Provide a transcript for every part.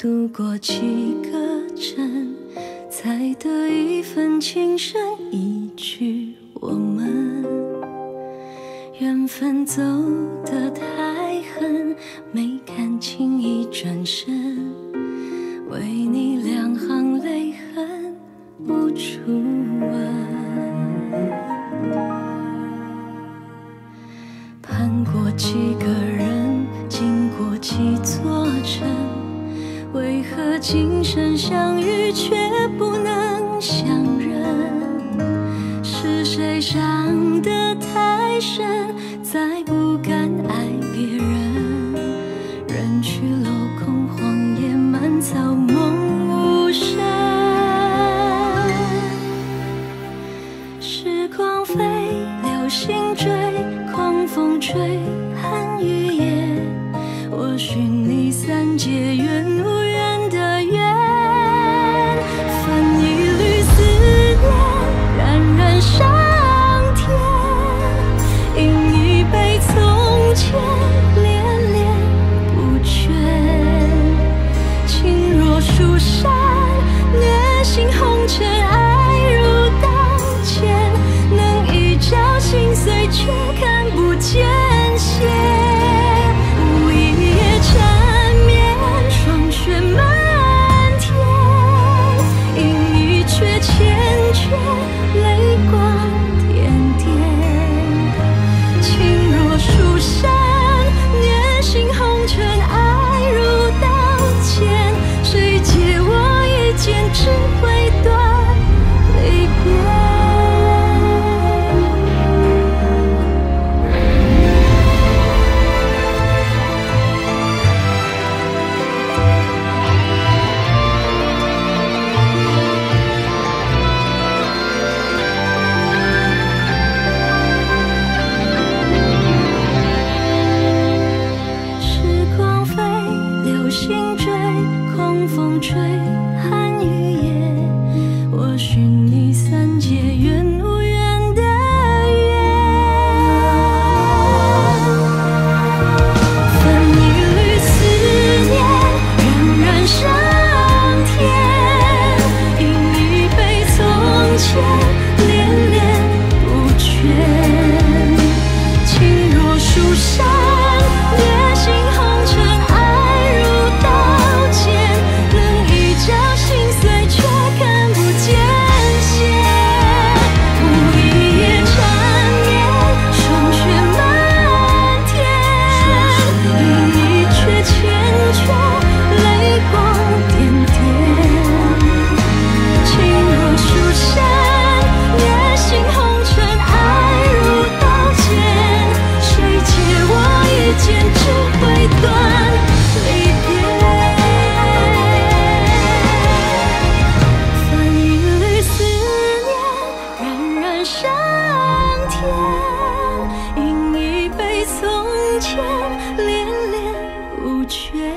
渡过几个城，才得一份情深，一句我们。缘分走得太狠，没敢轻易转身，为你两行泪痕无处问。盼过几个人，经过几座城，为何今生相遇却不能相认？是谁伤得太深，再不敢爱别人？人去楼空，荒野满草，梦无声。时光飞，流星追，狂风吹，寒雨夜。我寻你三界，缘无缘的缘。分一缕思念，冉冉上天。饮一杯从前，恋恋不倦。情若疏山，掠心红尘，爱如刀剑。能一朝心碎，却看不见线。无一夜缠绵，霜雪漫天。饮一阙缱绻，泪光点点。情若疏山，掠心红尘，爱如刀剑。谁借我一剑，只会断离别。时光飞，流星追，狂风吹，寒雨夜。我寻你三界，缘无缘的缘。分一缕思念，冉冉上天。饮一杯从前，恋恋不倦。情若疏山，掠心红尘，爱如刀剑。能一朝心碎，却看不见线。无一夜缠绵，霜雪漫天。饮一阙缱绻，泪光点点。情若疏山，掠心红尘，爱如刀剑。谁借我一剑，只会断离别。分一缕思念，冉冉上天。饮一杯从前，恋恋不倦。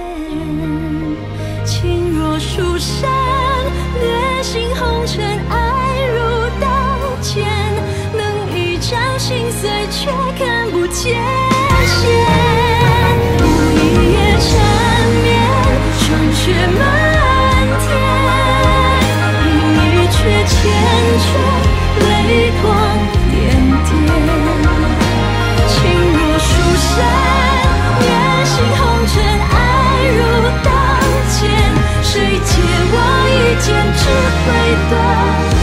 情若疏山，掠心红尘，爱如刀剑。能一朝心碎，却看不见线。无一夜缠绵，霜雪漫天。饮一阙缱绻，泪光点点。情若疏山，掠心红尘，爱如刀剑。谁借我一剑，只会断